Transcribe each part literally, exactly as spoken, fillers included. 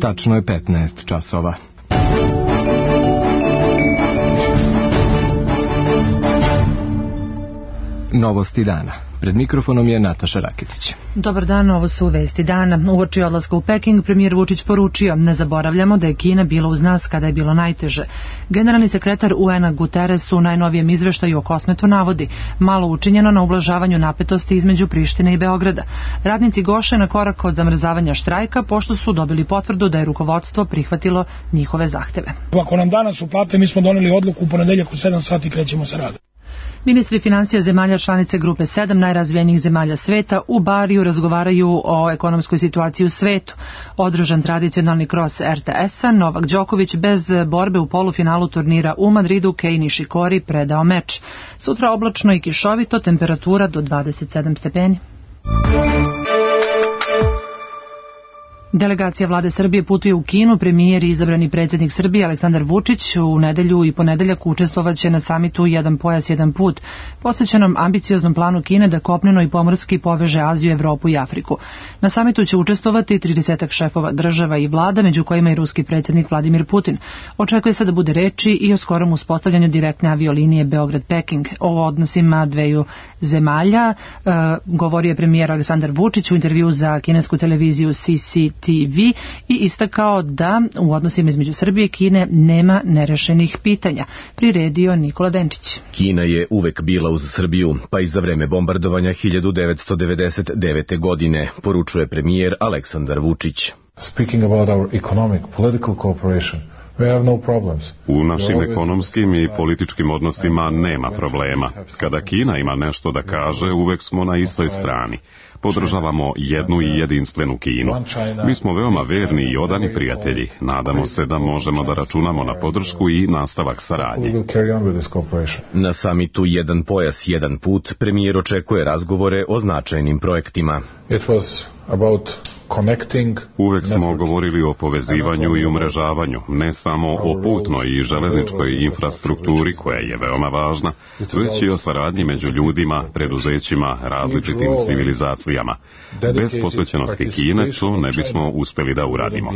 Tačno je petnaest časova. Novosti dana. Pred mikrofonom je Nataša Raketić. Dobar dan, ovo su vesti dana. Uoči odlaska u Peking, premijer Vučić poručio: ne zaboravljamo da je Kina bila uz nas kada je bilo najteže. Generalni sekretar U N-a Guterres u najnovijem izveštaju o Kosmetu navodi: malo učinjeno na ublažavanju napetosti između Prištine i Beograda. Radnici Goše na korak od zamrzavanja štrajka, pošto su dobili potvrdu da je rukovodstvo prihvatilo njihove zahteve. Ako nam danas uplate, mi smo doneli odluku, u ponedeljak u sedam sati krećemo sa radom. Ministri financija zemalja članice Grupe sedam najrazvijenijih zemalja sveta u Bariju razgovaraju o ekonomskoj situaciji u svetu. Održan tradicionalni kros R T S-a, Novak Đoković bez borbe u polufinalu turnira u Madridu Kei Nishikori predao meč. Sutra oblačno i kišovito, temperatura do dvadeset sedam stepeni. Delegacija vlade Srbije putuje u Kinu. Premijer i izabrani predsjednik Srbije Aleksandar Vučić u nedelju i ponedeljak učestvovaće na samitu Jedan pojas, jedan put, posvećenom ambicioznom planu Kine da kopneno i pomorski poveže Aziju, Evropu i Afriku. Na samitu će učestvovati tridesetak šefova država i vlada, među kojima i ruski predsjednik Vladimir Putin. Očekuje se da bude reči i o skorom uspostavljanju direktne aviolinije Beograd-Peking. O odnosima dveju zemalja e, govorio je premijer Aleksandar Vučić u intervju za kinesku televiziju C C T V i istakao da u odnosima između Srbije i Kine nema nerešenih pitanja. Priredio Nikola Denčić. Kina je uvek bila uz Srbiju, pa i za vreme bombardovanja hiljadu devetsto devedeset devete. godine, poručuje premijer Aleksandar Vučić. Speaking about our economic, political cooperation, we have no problems. U našim ekonomskim i političkim odnosima nema problema. Kada Kina ima nešto da kaže, uvek smo na istoj strani. Podržavamo jednu i jedinstvenu Kinu. Mi smo veoma verni i odani prijatelji. Nadamo se da možemo da računamo na podršku i nastavak saradnje. Na samitu Jedan pojas, jedan put premijer očekuje razgovore o značajnim projektima. It was about connecting. Uvek smo govorili o povezivanju i umrežavanju, ne samo o putnoj i železničkoj infrastrukturi koja je veoma važna, već i o saradnji među ljudima, preduzećima, različitim civilizacijama. Bez posvećenosti Kine to ne bismo uspeli da uradimo.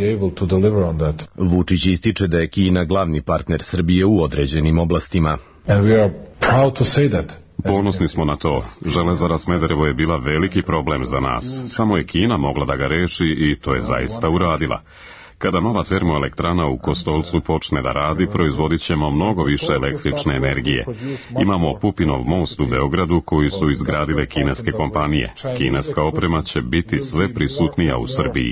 Vučić ističe da je Kina glavni partner Srbije u određenim oblastima. And we are proud to say that. Ponosni smo na to. Železara Smederevo je bila veliki problem za nas. Samo je Kina mogla da ga reši i to je zaista uradila. Kada nova termoelektrana u Kostolcu počne da radi, proizvodit ćemo mnogo više električne energije. Imamo Pupinov most u Beogradu koji su izgradile kineske kompanije. Kineska oprema će biti sve prisutnija u Srbiji.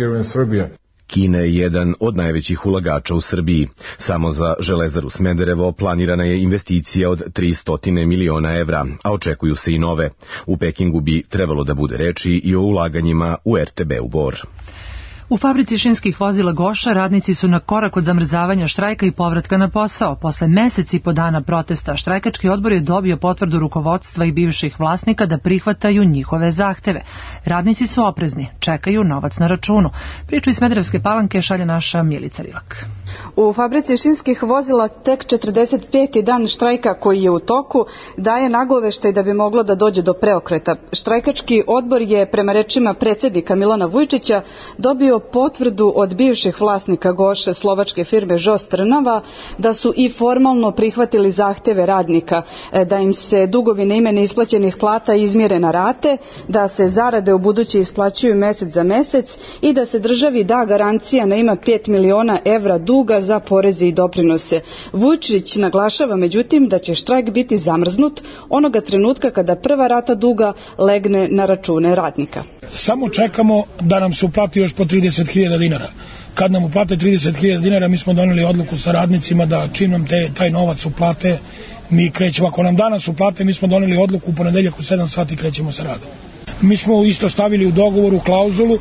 Kina je jedan od najvećih ulagača u Srbiji. Samo za železaru Smederevo planirana je investicija od tristo miliona evra, a očekuju se i nove. U Pekingu bi trebalo da bude reči i o ulaganjima u R T B u Bor. U fabrici šinskih vozila Goša radnici su na korak od zamrzavanja štrajka i povratka na posao. Posle meseci i po dana protesta, štrajkački odbor je dobio potvrdu rukovodstva i bivših vlasnika da prihvataju njihove zahteve. Radnici su oprezni, čekaju novac na računu. Priču iz Smederevske Palanke šalje naša Milica Rilak. U fabrici šinskih vozila tek četrdeset peti dan štrajka koji je u toku daje nagoveštaj da bi moglo da dođe do preokreta. Štrajkački odbor je, prema rečima predsjednika Milana Vujčića, dobio potvrdu od bivših vlasnika Goše slovačke firme Žos Trnava da su i formalno prihvatili zahteve radnika, da im se dugovi na ime neisplaćenih plata izmjere na rate, da se zarade u buduće isplaćuju mesec za mesec i da se državi da garancija na ima pet miliona evra duga za poreze i doprinose. Vujčić naglašava međutim da će štrajk biti zamrznut onoga trenutka kada prva rata duga legne na račune radnika. Samo čekamo da nam se uplati još po trideset hiljada dinara. Kad nam uplate trideset hiljada dinara, mi smo doneli odluku sa radnicima da čim nam te, taj novac uplate, mi krećemo. Ako nam danas uplate, mi smo doneli odluku u ponedeljak u sedam sati krećemo sa radom. Mi smo isto stavili u dogovoru klauzulu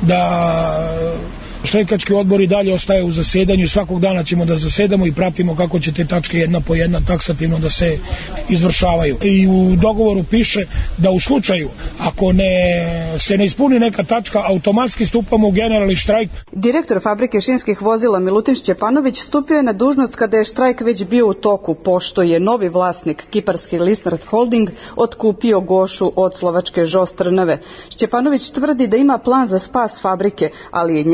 da štrajkački odbor i dalje ostaje u zasedanju i svakog dana ćemo da zasedamo i pratimo kako će te tačke jedna po jedna taksativno da se izvršavaju. I u dogovoru piše da u slučaju ako ne, se ne ispuni neka tačka, automatski stupamo u generalni štrajk. Direktor fabrike šinskih vozila Milutin Šćepanović stupio je na dužnost kada je štrajk već bio u toku, pošto je novi vlasnik kiparski Lisnard Holding otkupio Gošu od slovačke Žos Trnave. Šćepanović tvrdi da ima plan za spas fabrike, ali je njegov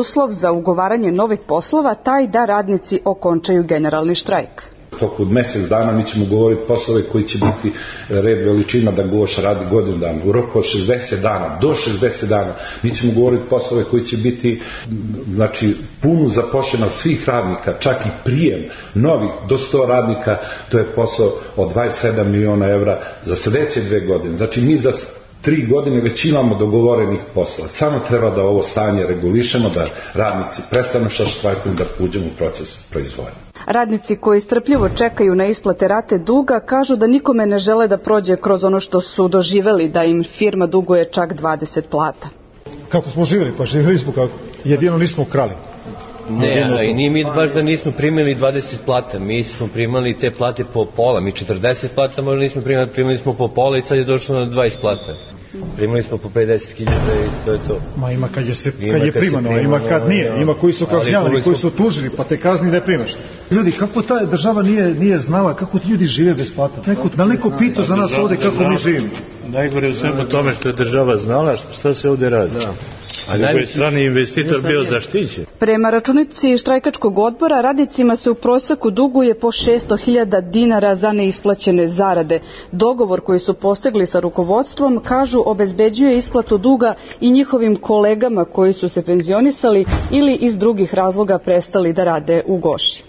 uslov za ugovaranje novih poslova taj da radnici okončaju generalni štrajk. U toku od mjesec dana mi ćemo govoriti poslove koji će biti red veličina da Goš radi godinu dana. U roku od šezdeset dana, do šezdeset dana, mi ćemo govoriti poslove koji će biti, znači, punu zapošljenost svih radnika, čak i prijem novih do sto radnika, to je posao od dvadeset sedam miliona evra za sljedeće dve godine. Znači, mi za tri godine već imamo dogovorenih posla. Samo treba da ovo stanje regulišemo, da radnici prestanu sa štrajkom, da uđemo u proces proizvodnje. Radnici koji strpljivo čekaju na isplate rate duga kažu da nikome ne žele da prođe kroz ono što su doživeli, da im firma duguje čak dvadeset plata. Kako smo živjeli? Pa živjeli smo kako? Jedino nismo krali. Ne, a i nije mi baš da nismo primili dvadeset plata, mi smo primali te plate po pola, mi četrdeset plata možda nismo primali, primali smo po pola i sad je došlo na dvadeset plata. Primali smo po pedeset hiljada i to je to. Ma ima kad je, se, kad je primano, a ima kad nije, ima koji su kažnjavani, koji su tužili, pa te kazni ne primaš. Ljudi, kako ta država nije, nije znala, kako ti ljudi žive bez plata? Neko, da neko pita za nas ovdje kako mi živimo? Najgore u svemu tome što je država znala šta se ovdje radi. A nego je strani investitor bio zaštićen. Prema računici štrajkačkog odbora, radnicima se u prosjeku duguje po šesto hiljada dinara za neisplaćene zarade. Dogovor koji su postigli sa rukovodstvom, kažu, obezbeđuje isplatu duga i njihovim kolegama koji su se penzionisali ili iz drugih razloga prestali da rade u Goši.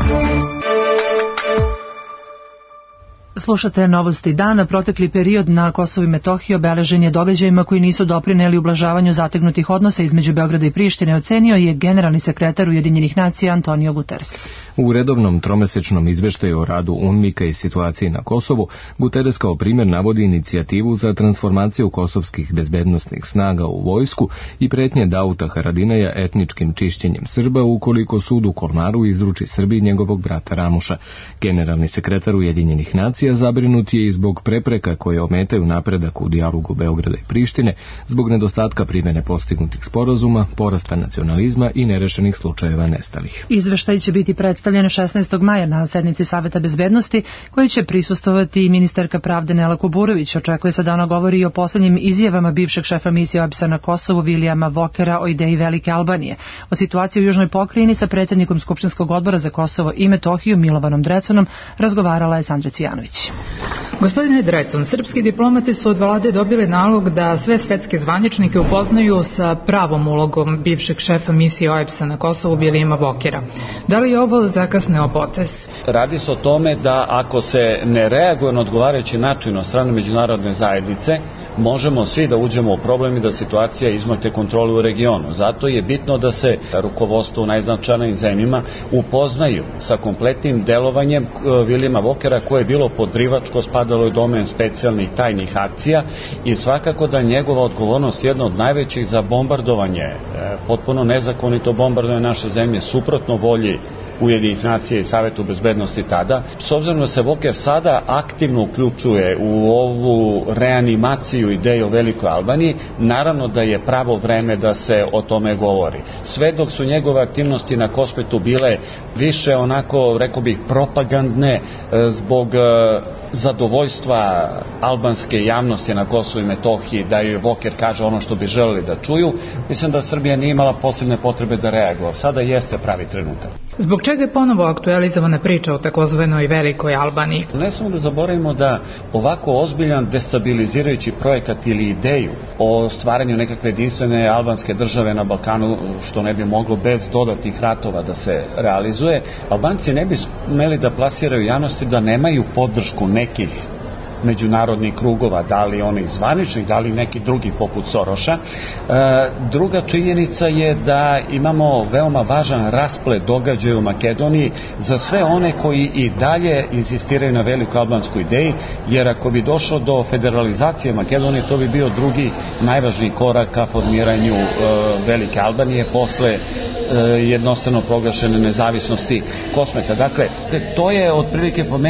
Slušate novosti dana. Protekli period na Kosovu i Metohiji obeležen je događajima koji nisu doprineli ublažavanju zategnutih odnosa između Beograda i Prištine, ocenio je generalni sekretar Ujedinjenih nacija Antonio Guterres. U redovnom tromesečnom izveštaju o radu UNMIK-a i situaciji na Kosovu, Guterres kao primjer navodi inicijativu za transformaciju kosovskih bezbednosnih snaga u vojsku i pretnje Dauta Haradinaja etničkim čišćenjem Srba ukoliko sud u Kolmaru izruči Srbiji njegovog brata Ramuša. Generalni sekretar Ujedinjenih nacija zabrinut je i zbog prepreka koje ometaju napredak u dijalogu Beograda i Prištine, zbog nedostatka primjene postignutih sporazuma, porasta nacionalizma i nerešenih slučajeva nestalih. Izveštaj će biti predstavljen šesnaestog maja na sednici Saveta bezbednosti, koji će prisustvovati i ministarka pravde Nela Kuburović. Očekuje se da ona govori i o poslednjim izjavama bivšeg šefa misije O E B S-a na Kosovu Vilijama Vokera o ideji Velike Albanije. O situaciji u Južnoj pokrajini sa predsjednikom Skupštinskog odbora za Kosovo i Metohiju Milovanom Dreconom razgovarala je Sandra Cvijanović. Gospodine Drecon, srpski diplomati su od vlade dobili nalog da sve svetske zvaničnike upoznaju sa pravom ulogom bivšeg šefa misije O E B S-a na Kosovu Vilijama Vokera. Da li je ovo zakasneo potez? Radi se o tome da ako se ne reaguje na odgovarajući način od strane međunarodne zajednice, možemo svi da uđemo u problem i da situacija izmakne kontrolu u regionu. Zato je bitno da se rukovodstvo u najznačajnijim zemljama upoznaju sa kompletnim delovanjem Vilijama Vokera, koje je bilo podrivačko, spadalo u domen specijalnih tajnih akcija i svakako da njegova odgovornost jedna od najvećih za bombardovanje, potpuno nezakonito bombardovanje naše zemlje, suprotno volji Ujedinjenih nacija i Savetu bezbednosti tada. S obzirom da se Voker sada aktivno uključuje u ovu reanimaciju ideje o Velikoj Albaniji, naravno da je pravo vreme da se o tome govori. Sve dok su njegove aktivnosti na Kosmetu bile više onako, rekao bih, propagandne zbog zadovoljstva albanske javnosti na Kosovu i Metohiji, da joj Voker kaže ono što bi želeli da čuju, mislim da Srbija nije imala posebne potrebe da reaguje. Sada jeste pravi trenutak. Zbog čega je ponovo aktualizovana priča o takozvanoj Velikoj Albaniji? Ne samo da zaboravimo da ovako ozbiljan destabilizirajući projekat ili ideju o stvaranju nekakve jedinstvene albanske države na Balkanu, što ne bi moglo bez dodatnih ratova da se realizuje, Albanci ne bi smeli da plasiraju javnosti da nemaju podršku nekih međunarodnih krugova, da li onih zvaničnih, da li neki drugi poput Soroša. E, druga činjenica je da imamo veoma važan rasplet događaja u Makedoniji za sve one koji i dalje insistiraju na velikoj albanskoj ideji, jer ako bi došlo do federalizacije Makedonije, to bi bio drugi najvažniji korak ka formiranju e, Velike Albanije posle e, jednostavno proglašene nezavisnosti Kosmeta. Dakle, to je otprilike po meni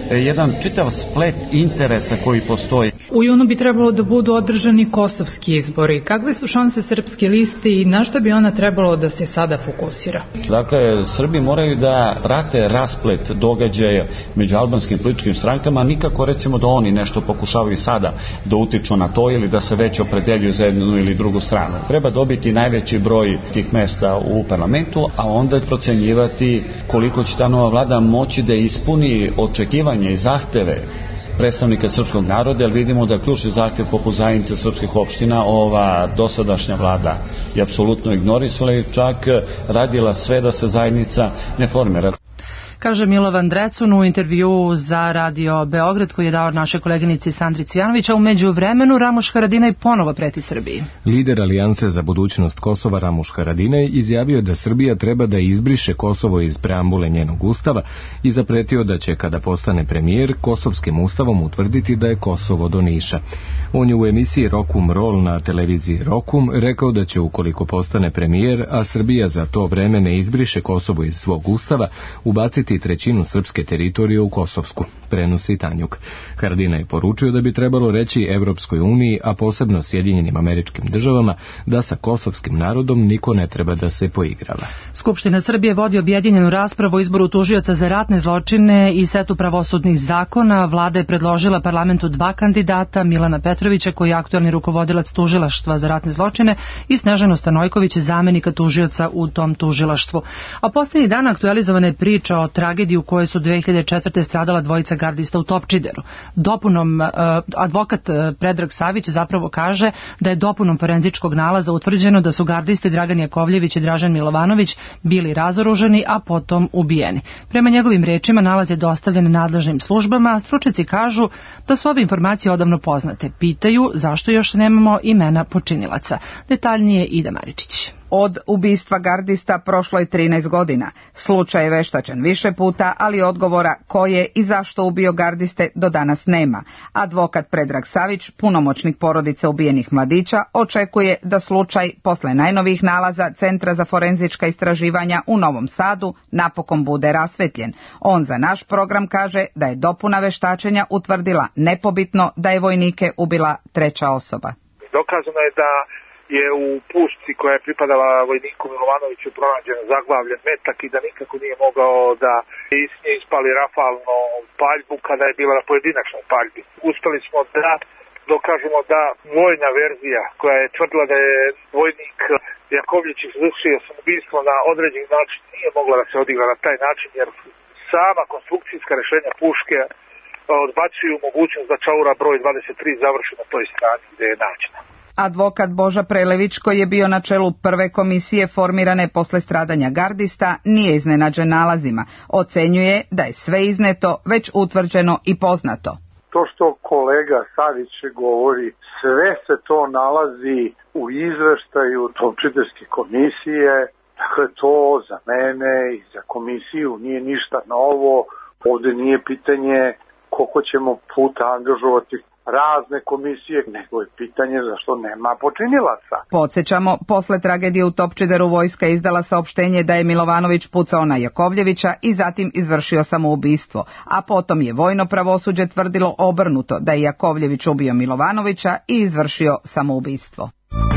jedan čitav splet interesa koji postoji. U junu bi trebalo da budu održani kosovski izbori. Kakve su šanse Srpske liste i na šta bi ona trebalo da se sada fokusira? Dakle, Srbi moraju da prate rasplet događaja među albanskim političkim strankama, nikako recimo da oni nešto pokušavaju sada da utiču na to ili da se već opredeljuju za jednu ili drugu stranu. Treba dobiti najveći broj tih mesta u parlamentu, a onda procenjivati koliko će ta nova vlada moći da ispuni očekivanje i zahteve predstavnika srpskog naroda, jer vidimo da ključni zahtjev poput zajednice srpskih opština ova dosadašnja vlada je apsolutno ignorisala i čak radila sve da se zajednica ne formira. Kaže Milovan Drecun u intervju za Radio Beograd koji je dao našoj koleginici Sandri Cvijanović, a u međuvremenu Ramuš Haradinaj ponovo preti Srbiji. Lider Alijanse za budućnost Kosova Ramuš Haradinaj izjavio da Srbija treba da izbriše Kosovo iz preambule njenog ustava i zapretio da će, kada postane premijer, kosovskim ustavom utvrditi da je Kosovo do Niša. On je u emisiji Rokum Roll na televiziji Rokum rekao da će, ukoliko postane premijer, a Srbija za to vreme ne izbriše Kosovo iz svog ustava, ubaciti trećinu srpske teritorije u Kosovsku, prenosi Tanjuk. Haradinaj je poručio da bi trebalo reći Evropskoj uniji, a posebno Sjedinjenim Američkim Državama, da sa kosovskim narodom niko ne treba da se poigrava. Skupština Srbije vodi objedinjenu raspravu o izboru tužioca za ratne zločine i setu pravosudnih zakona. Vlada je predložila parlamentu dva kandidata, Milana Petrovića, koji je aktuelni rukovodilac tužilaštva za ratne zločine, i Snežanu Stanojković, zamenika tužioca u tom tužilaštvu. A posljednji dan aktualizovana je priča o tragediji u kojoj su dve hiljade četvrte stradala dvojica gardista u Topčideru. Dopunom, uh, advokat uh, Predrag Savić zapravo kaže da je dopunom forenzičkog nalaza utvrđeno da su gardisti Dragan Jakovljević i Dražen Milovanović bili razoružani, a potom ubijeni. Prema njegovim rečima nalaz je dostavljen nadležnim službama, a stručnjaci kažu da su ove informacije odavno poznate. Pitaju zašto još nemamo imena počinilaca. Detaljnije Ida Maričić. Od ubistva gardista prošlo je trinaest godina. Slučaj je veštačen više puta, ali odgovora ko je i zašto ubio gardiste do danas nema. Advokat Predrag Savić, punomoćnik porodice ubijenih mladića, očekuje da slučaj posle najnovijih nalaza Centra za forenzička istraživanja u Novom Sadu napokon bude rasvetljen. On za naš program kaže da je dopuna veštačenja utvrdila nepobitno da je vojnike ubila treća osoba. Dokazano je da je u pušci koja je pripadala vojniku Milovanoviću pronađen zaglavljen metak i da nikako nije mogao da iz nje ispali rafalno paljbu kada je bila na pojedinačnoj paljbi. Uspeli smo da dokažemo da vojna verzija koja je tvrdila da je vojnik Jakovljević izvršio samoubistvo na određeni način nije mogla da se odigra na taj način, jer sama konstrukcijska rešenja puške odbacuju mogućnost da čaura broj dvadeset tri završi na toj strani gde je nađena. Advokat Boža Prelević, koji je bio na čelu prve komisije formirane posle stradanja gardista, nije iznenađen nalazima. Ocenjuje da je sve izneto, već utvrđeno i poznato. To što kolega Savić govori, sve se to nalazi u izveštaju Topčiderske komisije, dakle to za mene i za komisiju nije ništa novo. Ovde nije pitanje koliko ćemo puta angažovati razne komisije, nego je pitanje zašto nema počinilaca. Podsjećamo, posle tragedije u Topčideru vojska izdala saopštenje da je Milovanović pucao na Jakovljevića i zatim izvršio samoubistvo, a potom je vojno pravosuđe tvrdilo obrnuto da je Jakovljević ubio Milovanovića i izvršio samoubistvo.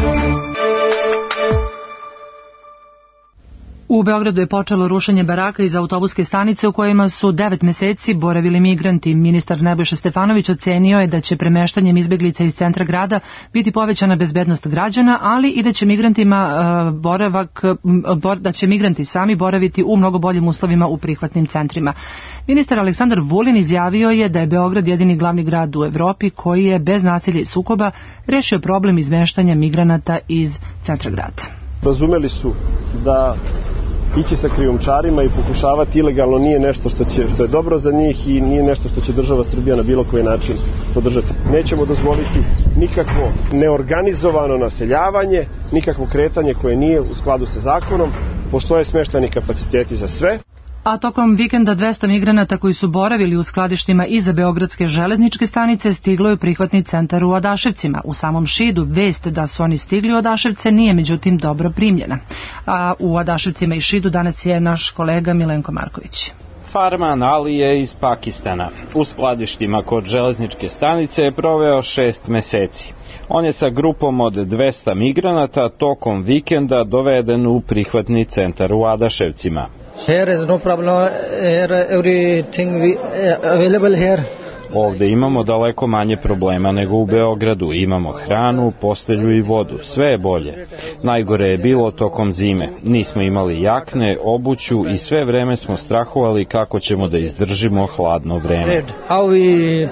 U Beogradu je počelo rušenje baraka iz autobuske stanice u kojima su devet meseci boravili migranti. Ministar Nebojša Stefanović ocenio je da će premeštanjem izbeglica iz centra grada biti povećana bezbednost građana, ali i da će migrantima uh, boravak, uh, da će migranti sami boraviti u mnogo boljim uslovima u prihvatnim centrima. Ministar Aleksandar Vulin izjavio je da je Beograd jedini glavni grad u Evropi koji je bez nasilja i sukoba rešio problem izmeštanja migranata iz centra grada. Razumeli su da ići sa krijumčarima i pokušavati ilegalno nije nešto što, će, što je dobro za njih i nije nešto što će država Srbija na bilo koji način podržati. Nećemo dozvoliti nikakvo neorganizovano naseljavanje, nikakvo kretanje koje nije u skladu sa zakonom. Postoje smeštajni kapaciteti za sve. A tokom vikenda dvesta migranata koji su boravili u skladištima iza Beogradske železničke stanice stiglo je u prihvatni centar u Adaševcima. U samom Šidu vest da su oni stigli u Adaševce nije međutim dobro primljena. A u Adaševcima i Šidu danas je naš kolega Milenko Marković. Farman Ali je iz Pakistana. U skladištima kod železničke stanice je proveo šest meseci. On je sa grupom od dvesta migranata tokom vikenda doveden u prihvatni centar u Adaševcima. Here is no problem, here everything we, available here. Ovde imamo daleko manje problema nego u Beogradu. Imamo hranu, postelju i vodu. Sve je bolje. Najgore je bilo tokom zime. Nismo imali jakne, obuću i sve vreme smo strahovali kako ćemo da izdržimo hladno vreme. How we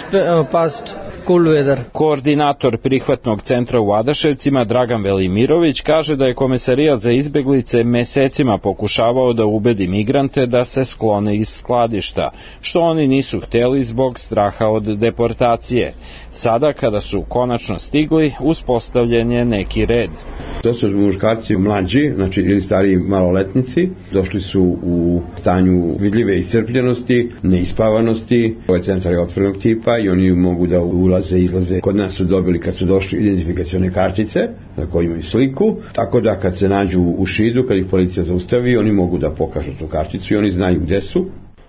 passed cool weather. Koordinator prihvatnog centra u Adaševcima Dragan Velimirović kaže da je Komesarijat za izbeglice mesecima pokušavao da ubedi migrante da se sklone iz skladišta, što oni nisu hteli zbog straha od deportacije. Sada, kada su konačno stigli, uspostavljen je neki red. To su muškarci mlađi, znači ili stariji maloletnici, došli su u stanju vidljive iscrpljenosti, neispavanosti. Ovaj centar je otvorenog tipa i oni mogu da ulaze i izlaze. Kod nas su dobili kad su došli identifikacione kartice na kojoj imaju sliku, tako da kad se nađu u Šidu, kad ih policija zaustavi, oni mogu da pokažu tu karticu i oni znaju gde su.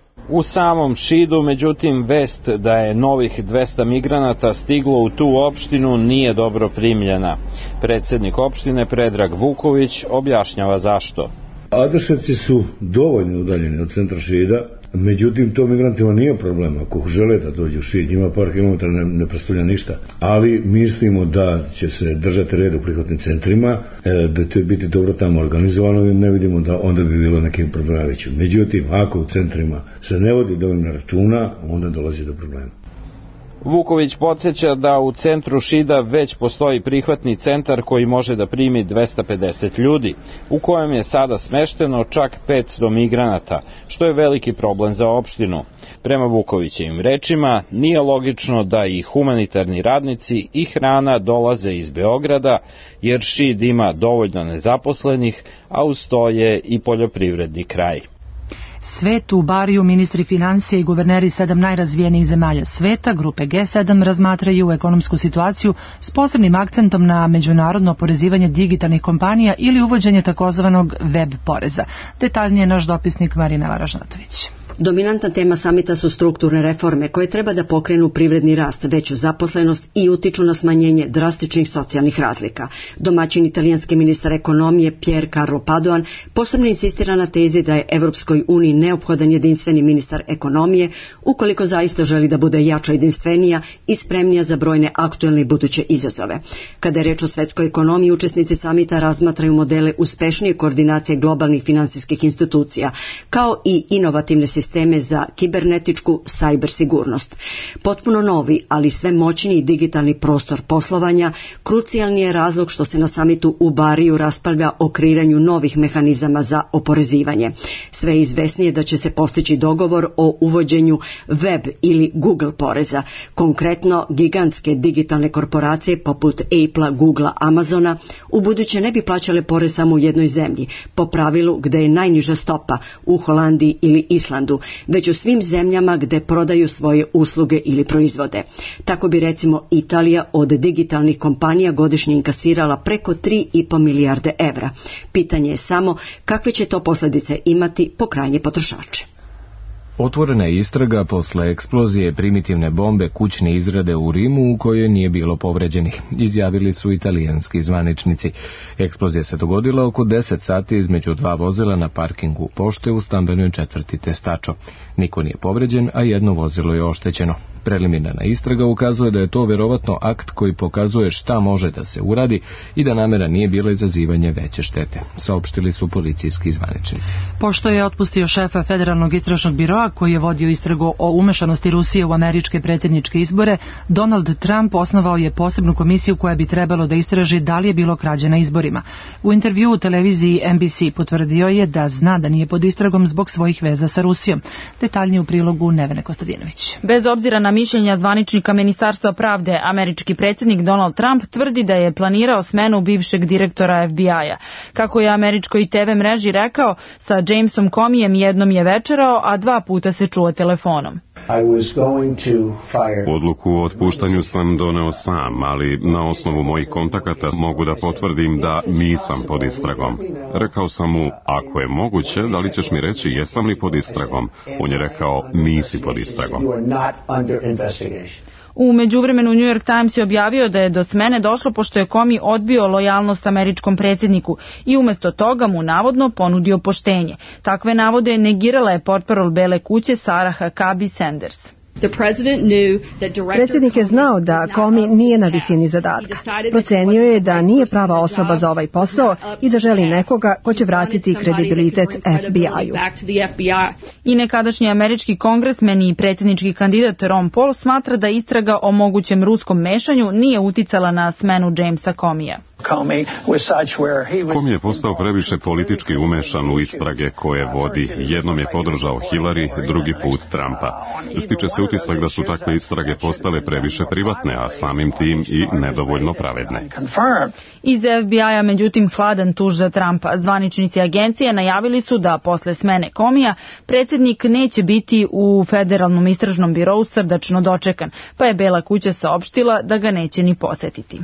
U samom Šidu, međutim, vest da je novih dvesta migranata stiglo u tu opštinu nije dobro primljena. Predsednik opštine Predrag Vuković objašnjava zašto. Adaševci su dovoljno udaljeni od centra Šida, međutim to migrantima nije problem. Ako žele da dođu u Šid, njima par kilometra ne, ne predstavlja ništa. Ali mislimo da će se držati red u prihvatnim centrima, da će biti dobro tamo organizovano i ne vidimo da onda bi bilo nekim problema većim. Međutim, ako u centrima se ne vodi dovoljno računa, onda dolazi do problema. Vuković podsjeća da u centru Šida već postoji prihvatni centar koji može da primi dvesta pedeset ljudi, u kojem je sada smešteno čak petsto migranata, što je veliki problem za opštinu. Prema Vukovićevim rečima, nije logično da i humanitarni radnici i hrana dolaze iz Beograda, jer Šid ima dovoljno nezaposlenih, a uz to je i poljoprivredni kraj. Svet u Bariju ministri financija i guverneri sedam najrazvijenijih zemalja sveta, grupe G sedam, razmatraju ekonomsku situaciju s posebnim akcentom na međunarodno oporezivanje digitalnih kompanija ili uvođenje takozvanog web poreza. Detaljnije naš dopisnik Marinela Ražnatović. Dominantna tema samita su strukturne reforme koje treba da pokrenu privredni rast, veću zaposlenost i utiču na smanjenje drastičnih socijalnih razlika. Domaćin italijanski ministar ekonomije Pier Carlo Padoan posebno insistira na tezi da je Evropskoj uniji neophodan jedinstveni ministar ekonomije ukoliko zaista želi da bude jača, jedinstvenija i spremnija za brojne aktuelne i buduće izazove. Kada je reč o svetskoj ekonomiji, učesnici samita razmatraju modele uspešnije koordinacije globalnih finansijskih institucija, kao i inovativne sisteme za kibernetičku cyber sigurnost. Potpuno novi, ali sve moćniji digitalni prostor poslovanja krucijalni je razlog što se na samitu u Bariju raspravlja o kreiranju novih mehanizama za oporezivanje. Sve je izvesnije da će se postići dogovor o uvođenju web ili Google poreza. Konkretno, gigantske digitalne korporacije poput Apple-a, Google-a, Amazona ubuduće ne bi plaćale porez samo u jednoj zemlji, po pravilu gde je najniža stopa, u Holandiji ili Islandu, već u svim zemljama gde prodaju svoje usluge ili proizvode. Tako bi recimo Italija od digitalnih kompanija godišnje inkasirala preko tri i po milijarde evra. Pitanje je samo kakve će to posljedice imati po krajnje potrošače. Otvorena je istraga posle eksplozije primitivne bombe kućne izrade u Rimu u kojoj nije bilo povređenih, izjavili su italijanski zvaničnici. Eksplozija se dogodila oko deset sati između dva vozila na parkingu pošte u stambenoj četvrti Testačo. Niko nije povređen, a jedno vozilo je oštećeno. Preliminarna istraga ukazuje da je to verovatno akt koji pokazuje šta može da se uradi i da namera nije bila izazivanje veće štete, saopštili su policijski zvaničnici. Pošto je otpustio šefa Federalnog istražnog biroa koji je vodio istragu o umešanosti Rusije u američke predsjedničke izbore, Donald Trump osnovao je posebnu komisiju koja bi trebalo da istraži da li je bilo krađe na izborima. U intervjuu u televiziji N B C potvrdio je da zna da nije pod istragom zbog svojih veza sa Rusijom. Detaljnije u prilogu Nevene Kostadinović. Bez obzira na mišljenja zvaničnika Ministarstva pravde, američki predsjednik Donald Trump tvrdi da je planirao smenu bivšeg direktora F B I-a. Kako je američkoj te ve mreži rekao, sa Jamesom Comeyem jednom je večerao, a dva puta se čuo telefonom. Odluku o otpuštanju sam doneo sam, ali na osnovu mojih kontakata mogu da potvrdim da nisam pod istragom. Rekao sam mu, ako je moguće, da li ćeš mi reći jesam li pod istragom? On je rekao, nisi pod istragom. U međuvremenu New York Times je objavio da je do smene došlo pošto je Comey odbio lojalnost američkom predsjedniku i umjesto toga mu navodno ponudio poštenje. Takve navode negirala je portparol Bele kuće Sarah Huckabee Sanders. Predsjednik je znao da Comey nije na visini zadatka. Procenio je da nije prava osoba za ovaj posao i da želi nekoga ko će vratiti kredibilitet F B I-u. I nekadašnji američki kongresmen i predsjednički kandidat Ron Paul smatra da istraga o mogućem ruskom mešanju nije uticala na smenu Jamesa Comeyja. Comey je postao previše politički umešan u istrage koje vodi. Jednom je podržao Hillary, drugi put Trumpa. Stiče se utisak da su takve istrage postale previše privatne, a samim tim i nedovoljno pravedne. Iz F B I-a međutim hladan tuž za Trumpa. Zvaničnici agencije najavili su da posle smene Comeyja predsjednik neće biti u federalnom istražnom birou srdačno dočekan, pa je Bela kuća saopštila da ga neće ni posetiti.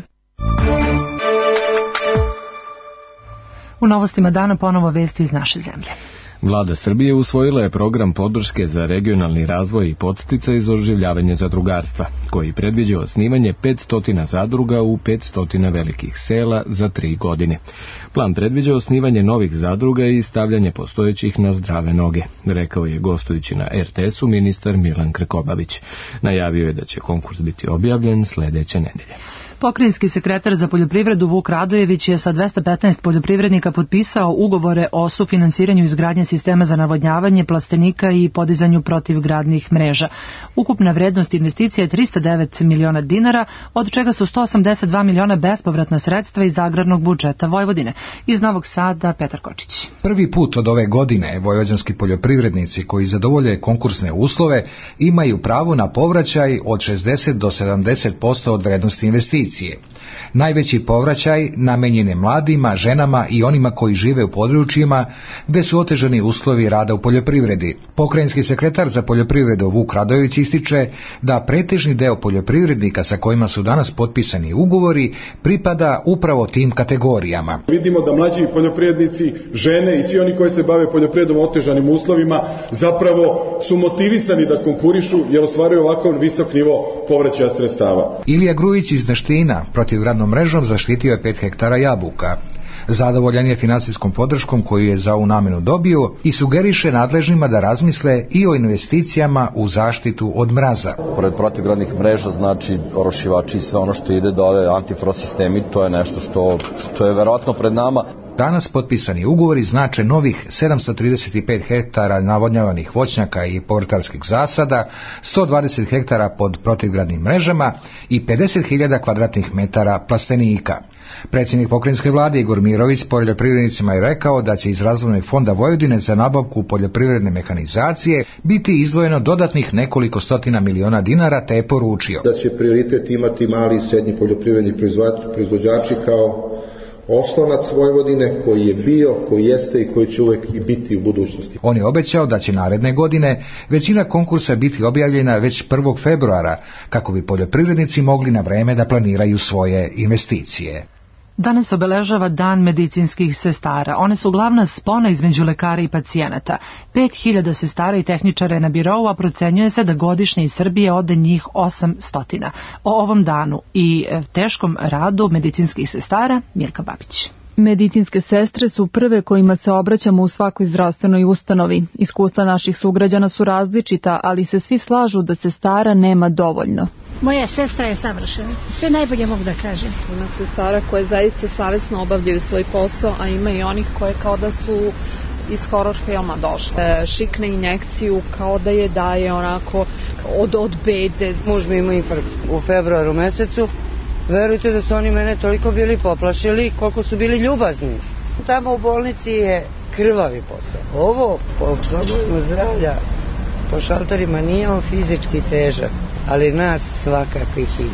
U novostima dana ponovo vesti iz naše zemlje. Vlada Srbije usvojila je program podrške za regionalni razvoj i podsticaj za oživljavanje zadrugarstva, koji predviđa osnivanje petsto zadruga u petsto velikih sela za tri godine. Plan predviđa osnivanje novih zadruga i stavljanje postojećih na zdrave noge, rekao je gostujući na R T S-u ministar Milan Krkobabić. Najavio je da će konkurs biti objavljen sljedeće nedelje. Pokrajinski sekretar za poljoprivredu Vuk Radojević je sa dvesta petnaest poljoprivrednika potpisao ugovore o sufinansiranju izgradnje sistema za navodnjavanje, plastenika i podizanju protivgradnih mreža. Ukupna vrednost investicije je trista devet miliona dinara, od čega su sto osamdeset dva miliona bespovratna sredstva iz agrarnog budžeta Vojvodine. Iz Novog Sada Petar Kočić. Prvi put od ove godine vojvođanski poljoprivrednici koji zadovolje konkursne uslove imaju pravo na povraćaj od šezdeset do sedamdeset posto od vrednosti investicije. Najveći povraćaj namenjen je mladima, ženama i onima koji žive u područjima gde su otežani uslovi rada u poljoprivredi. Pokrajinski sekretar za poljoprivredu Vuk Radojević ističe da pretežni deo poljoprivrednika sa kojima su danas potpisani ugovori pripada upravo tim kategorijama. Vidimo da mlađi poljoprivrednici, žene i svi oni koji se bave poljoprivredom u otežanim uslovima zapravo su motivisani da konkurišu jer ostvaruju ovako visok nivo povraćaja sredstava. Ilija Grujić iz Neština protivgradnom mrežom zaštitio je pet hektara jabuka. Zadovoljan je finansijskom podrškom koju je za ovu namenu dobio i sugeriše nadležnima da razmisle i o investicijama u zaštitu od mraza. Pored protivgradnih mreža, znači orošivači i sve ono što ide dole, antifrost sistemi, to je nešto što, što je verovatno pred nama. Danas potpisani ugovori znače novih sedamsto trideset pet hektara navodnjavanih voćnjaka i povrtarskih zasada, sto dvadeset hektara pod protivgradnim mrežama i pedeset hiljada kvadratnih metara plastenika. Predsjednik pokrajinske vlade Igor Mirović poljoprivrednicima je rekao da će iz razvojnog fonda Vojvodine za nabavku poljoprivredne mehanizacije biti izdvojeno dodatnih nekoliko stotina miliona dinara, te je poručio da će prioritet imati mali i srednji poljoprivredni proizvođači kao oslonac Vojvodine koji je bio, koji jeste i koji će uvek i biti u budućnosti. On je obećao da će naredne godine većina konkursa biti objavljena već prvog februara kako bi poljoprivrednici mogli na vreme da planiraju svoje investicije. Danas obeležava Dan medicinskih sestara. One su glavna spona između lekara i pacijenata. Pet hiljada sestara i tehničara je na birou, a procenjuje se da godišnje iz Srbije ode njih osamsto. O ovom danu i teškom radu medicinskih sestara Mirka Babić. Medicinske sestre su prve kojima se obraćamo u svakoj zdravstvenoj ustanovi. Iskustva naših sugrađana su različita, ali se svi slažu da sestara nema dovoljno. Moja sestra je savršena. Sve najbolje mogu da kažem. Ima sestara koje zaista savesno obavljaju svoj posao, a ima i onih koje kao da su iz horror filma došle. E, šikne injekciju kao da je daje onako od, od bede. Muž mi ima infarkt u februaru mesecu. Verujte da su oni mene toliko bili poplašili koliko su bili ljubazni. Tamo u bolnici je krvavi posao. Ovo po domu zdravlja po šalterima nije on fizički težak, ali nas svakakvih ima.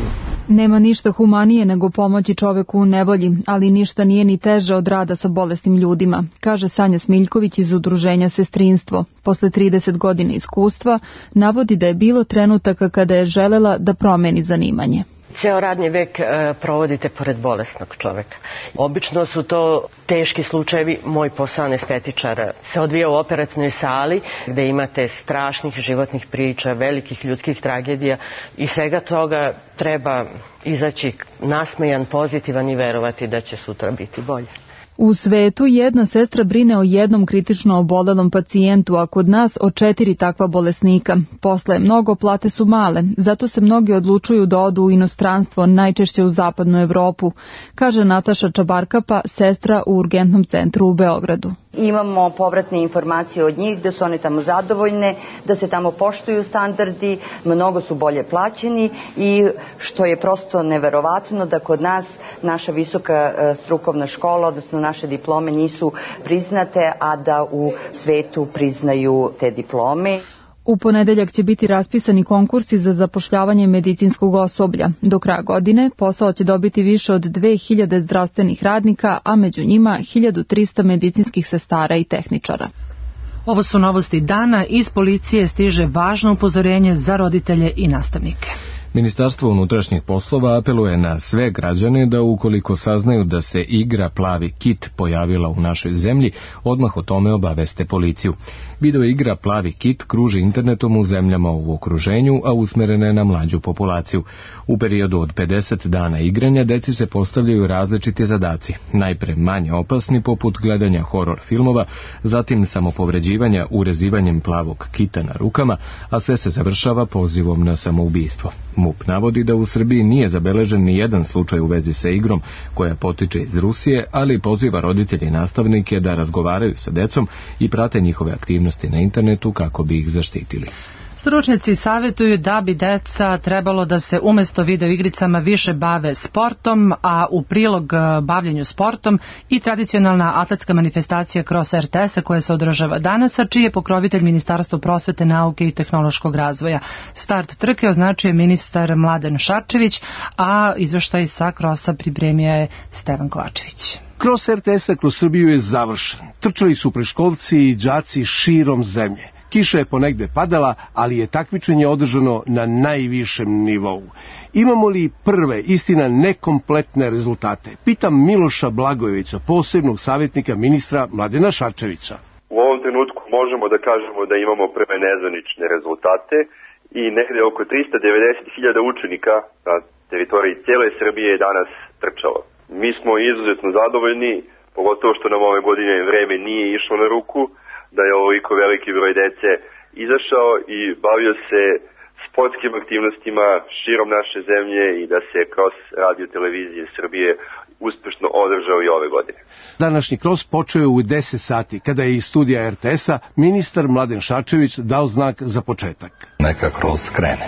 Nema ništa humanije nego pomoći čoveku u nevolji, ali ništa nije ni teže od rada sa bolesnim ljudima, kaže Sanja Smiljković iz Udruženja Sestrinstvo. Posle trideset godina iskustva navodi da je bilo trenutaka kada je želela da promeni zanimanje. Ceo radni vek e, provodite pored bolesnog čoveka. Obično su to teški slučajevi. Moj posao anestetičara se odvija u operacionoj sali gde imate strašnih životnih priča, velikih ljudskih tragedija i svega toga treba izaći nasmejan, pozitivan i verovati da će sutra biti bolje. U svetu jedna sestra brine o jednom kritično obolelom pacijentu, a kod nas o četiri takva bolesnika. Posle mnogo, plate su male, zato se mnogi odlučuju da odu u inostranstvo, najčešće u zapadnu Evropu, kaže Nataša Čabarkapa, sestra u urgentnom centru u Beogradu. Imamo povratne informacije od njih da su one tamo zadovoljne, da se tamo poštuju standardi, mnogo su bolje plaćeni i što je prosto neverovatno da kod nas naša visoka strukovna škola, odnosno naše diplome nisu priznate, a da u svetu priznaju te diplome. U ponedeljak će biti raspisani konkursi za zapošljavanje medicinskog osoblja. Do kraja godine posao će dobiti više od dve hiljade zdravstvenih radnika, a među njima hiljadu trista medicinskih sestara i tehničara. Ovo su novosti dana. Iz policije stiže važno upozorenje za roditelje i nastavnike. Ministarstvo unutrašnjih poslova apeluje na sve građane da ukoliko saznaju da se igra Plavi kit pojavila u našoj zemlji, odmah o tome obaveste policiju. Video igra Plavi kit kruži internetom u zemljama u okruženju, a usmerena je na mlađu populaciju. U periodu od pedeset dana igranja deci se postavljaju različiti zadaci, najpre manje opasni poput gledanja horor filmova, zatim samopovređivanja urezivanjem plavog kita na rukama, a sve se završava pozivom na samoubistvo. MUP navodi da u Srbiji nije zabeležen ni jedan slučaj u vezi sa igrom koja potiče iz Rusije, ali poziva roditelje i nastavnike da razgovaraju sa decom i prate njihove aktivnosti na internetu kako bi ih zaštitili. Stručnjaci savjetuju da bi deca trebalo da se umesto videoigricama više bave sportom, a u prilog bavljenju sportom i tradicionalna atletska manifestacija Cross R T S-a koja se održava danas, a čiji je pokrovitelj Ministarstvo prosvete, nauke i tehnološkog razvoja. Start trke označuje ministar Mladen Šarčević, a izveštaj sa Crossa pripremio je Stevan Kovačević. Cross R T S-a kroz Srbiju je završen. Trčali su preškolci i đaci širom zemlje. Kiša je ponegde padala, ali je takmičenje održano na najvišem nivou. Imamo li prve, istina nekompletne rezultate? Pitam Miloša Blagojevića, posebnog savjetnika ministra Mladena Šarčevića. U ovom trenutku možemo da kažemo da imamo prve nezvanične rezultate i negde oko trista devedeset hiljada učenika na teritoriji cijele Srbije je danas trčalo. Mi smo izuzetno zadovoljni, pogotovo što nam ove godine vreme nije išlo na ruku, da je ovoliko veliki broj dece izašao i bavio se sportskim aktivnostima širom naše zemlje i da se kroz radio televizije Srbije uspešno održao i ove godine. Današnji kros počeo u deset sati, kada je iz studija R T S-a ministar Mladen Šarčević dao znak za početak. Neka kros krene.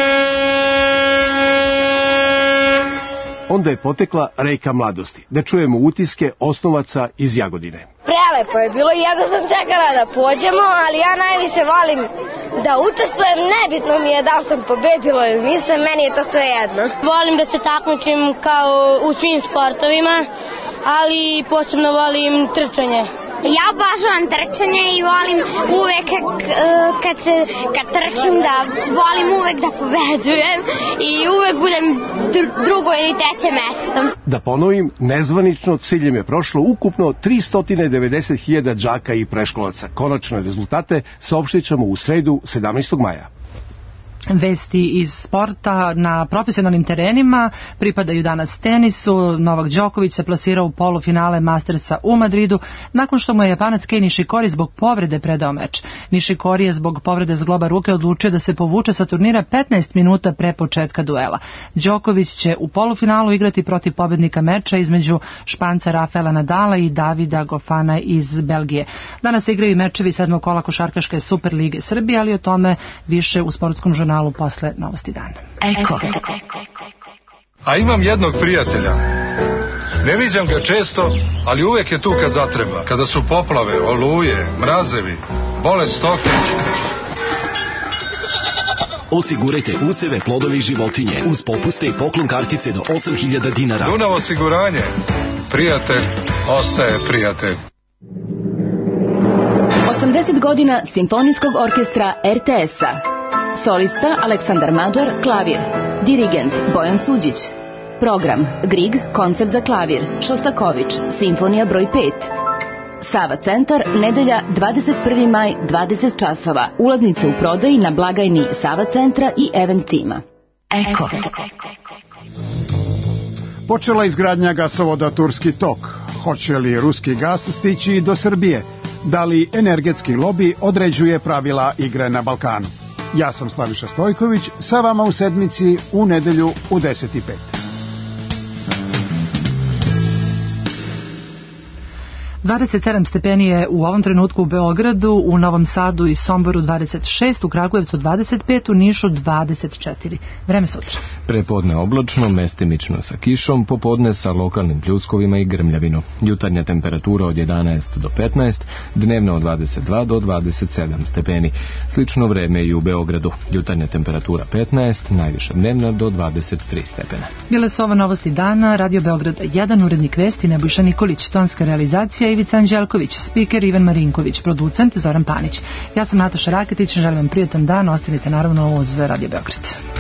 Onda je potekla reka mladosti. Da čujemo utiske osnovaca iz Jagodine. Prelepo je bilo i ja da sam čekala da pođemo, ali ja najviše volim da učestvujem. Nebitno mi je da li sam pobedila ili nisam, meni je to sve jedno. Volim da se takmičim kao u svim sportovima, ali posebno volim trčanje. Ja obožavam trčanje i volim uvek kad, se, kad trčim da volim uvek da pobeđujem i uvek budem drugo ili treće mesto. Da ponovim, nezvanično ciljem je prošlo ukupno tristo devedeset hiljada đaka i preškolaca. Konačne rezultate saopštit ćemo u sredu sedamnaestog maja. Vesti iz sporta na profesionalnim terenima pripadaju danas tenisu. Novak Đoković se plasirao u polufinale Mastersa u Madridu nakon što mu je Japanac Kei Nishikori zbog povrede predao meč. Nishikori je zbog povrede zgloba ruke odlučio da se povuče sa turnira petnaest minuta pre početka duela. Đoković će u polufinalu igrati protiv pobednika meča između Španca Rafaela Nadala i Davida Gofana iz Belgije. Danas se igraju mečevi sedmog kola košarkaške Super lige Srbije, ali o tome više u sportskom žurnalu posle novosti dana. Eko. A imam jednog prijatelja. Ne viđam ga često, ali uvek je tu kad zatreba. Kada su poplave, oluje, mrazevi, bolest stoke. Osigurajte useve, plodove i životinje uz popuste i poklon kartice do osam hiljada dinara. Dunav osiguranje. Prijatelj ostaje prijatelj. osamdeset godina Simfonijskog orkestra er te es-a. Solista Aleksandar Mađar, klavir. Dirigent Bojan Suđić. Program Grieg, koncert za klavir. Šostaković, simfonija broj pet. Sava centar, nedelja dvadeset prvi maj, dvadeset časova. Ulaznice u prodaji na blagajni Sava centra i Event tima. Eko. Počela izgradnja gasovoda Turski tok. Hoće li ruski gas stići do Srbije? Da li energetski lobi određuje pravila igre na Balkanu? Ja sam Slaviša Stojković, sa vama u sedmici u nedelju u deset i pet. dvadeset sedam stepeni je u ovom trenutku u Beogradu, u Novom Sadu i Somboru dvadeset šest, u Kragujevcu dvadeset pet, u Nišu dvadeset četiri. Vreme sutra. Prepodne oblačno, mestimično sa kišom, popodne sa lokalnim pljuskovima i grmljavinom. Jutarnja temperatura od jedanaest do petnaest, dnevna od dvadeset dva do dvadeset sedam stepeni. Slično vreme i u Beogradu. Jutarnja temperatura petnaest, najviša dnevna do dvadeset tri stepena. Bile su ovo novosti dana, Radio Beograd jedan, urednik vesti Nebojša Nikolić, tonska realizacija Ivica Anđelković, spiker Ivan Marinković, producent Zoran Panić. Ja sam Nataša Raketić, želim vam prijatan dan, ostanite naravno uz Radio Beograd.